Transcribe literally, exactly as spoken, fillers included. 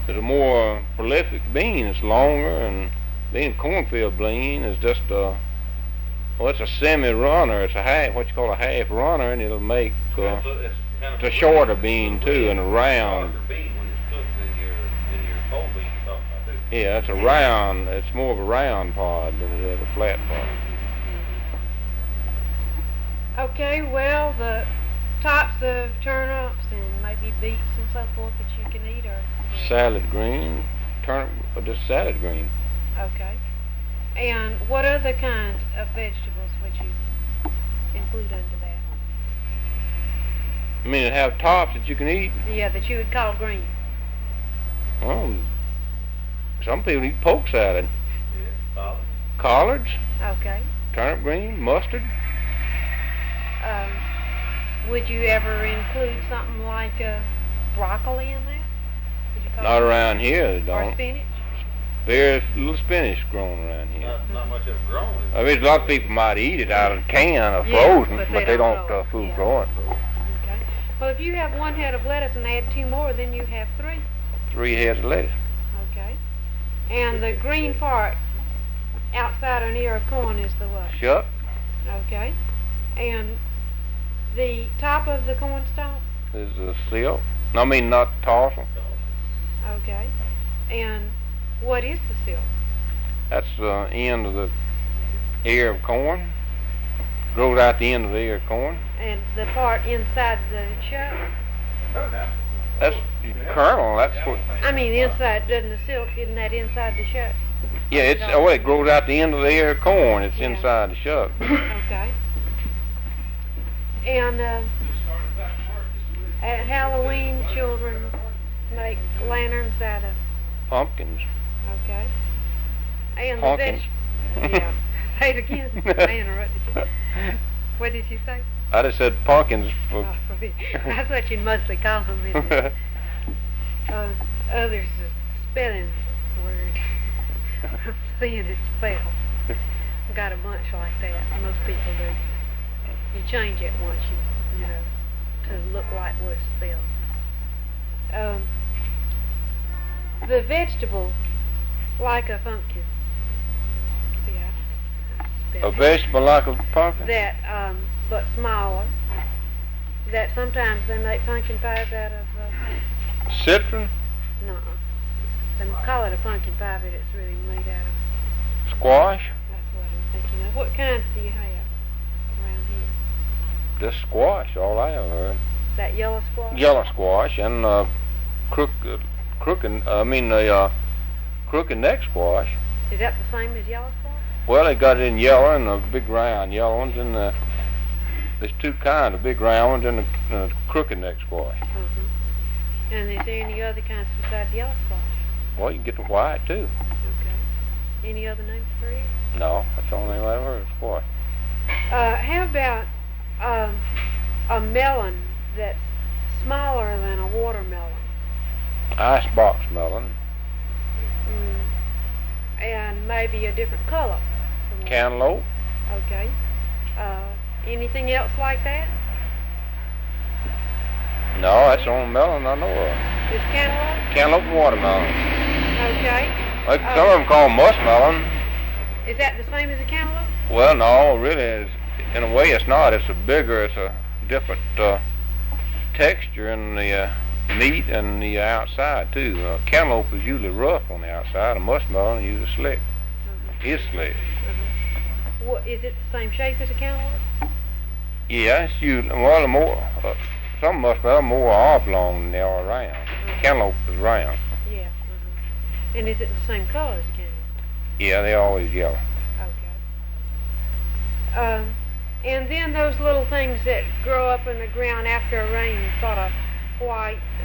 is a more prolific bean. It's longer, and being cornfield bean is just a, well, it's a semi-runner. It's a half, what you call a half runner, and it'll make uh, It's a- it's kind of it's a shorter bean too, and a round. Larger bean when it's cooked than your than your whole bean you're talking about too. Yeah, it's a round. It's more of a round pod than it is a flat pod. Okay, well, the types of turnips and maybe beets and so forth that you can eat are... Salad green, turnip, or just salad green. Okay. And what other kinds of vegetables would you include under that? I mean, it have tops that you can eat. Yeah, that you would call green. Well, some people eat poke salad. Yeah, solid. Collards, Okay. turnip green, mustard. Um, would you ever include something like uh, broccoli in that? Would you call Not it? around here, they Or don't. spinach? There's little spinach growing around here. Not, not much of it grown. is I it? mean, a lot of people might eat it out of a can or Yeah, frozen, but but they they don't don't grow uh, it, food yeah. grow it. Okay. Well, if you have one head of lettuce and add two more, then you have three. Three heads of lettuce. Okay. And the green part outside an ear of corn is the what? Shuck, Okay. And the top of the corn stalk? is a silk. I mean, not tassel. Okay. And what is the silk? That's the end of the ear of corn. Grows out the end of the ear of corn. And the part inside the shuck? That's kernel. That's what. I mean, inside, doesn't the silk, isn't that inside the shuck? Yeah, it's oh, it grows out the end of the ear of corn. It's Yeah. inside the shuck. Okay. And uh, at Halloween, children make lanterns out of, Pumpkins. okay. And the Pumpkins. veg- yeah. Say it again. I interrupted you. What did you say? I just said pumpkins. For Oh, for me. That's what you mostly call them, isn't it? Uh, others is spelling word. I'm seeing it spelled. Got a bunch like that. Most people do. You change it once you, you know, to look like what it's spelled. Um, the vegetable, like a pumpkin. See, I, I a spelled it. vegetable like a pumpkin. That, um, but smaller. That sometimes they make pumpkin pies out of, uh, Citron, no, they call it a pumpkin pie, but it's really made out of, squash, that's what I'm thinking of. What kinds do you have around here? just squash. All I ever heard. That yellow squash? Yellow squash and uh, crook, uh, crooked. I mean the uh, crooked neck squash. Is that the same as yellow squash? Well, they got it in yellow and the big round yellow ones, and the, there's two kinds of big round ones and the uh, crooked neck squash. Uh-huh. And is there any other kinds besides yellow squash? Well, you can get the white too. Okay. Any other names for it? No, that's the only thing I ever heard of squash. Uh, how about um, a melon that's smaller than a watermelon? Icebox melon, Mm. And maybe a different color? from what- cantaloupe, Okay. Uh, anything else like that? no, that's the only melon I know of. Is cantaloupe? Cantaloupe and watermelon. Okay. Like Uh, some of them call muskmelon. Is that the same as a cantaloupe? Well, no, really, it's, in a way it's not. It's a bigger, it's a different uh, texture in the uh, meat and the outside too. Uh, cantaloupe is usually rough on the outside. A muskmelon is usually slick. Uh-huh. It's slick. Uh-huh. What, is it the same shape as a cantaloupe? Yeah, it's usually, well, the more, uh, some muskmelon are more oblong than they are round. Cantaloupe is round. Yeah. Uh-huh. And is it the same color as a cantaloupe? Yeah, they're always yellow. Okay. Um, and then those little things that grow up in the ground after a rain, sort of white,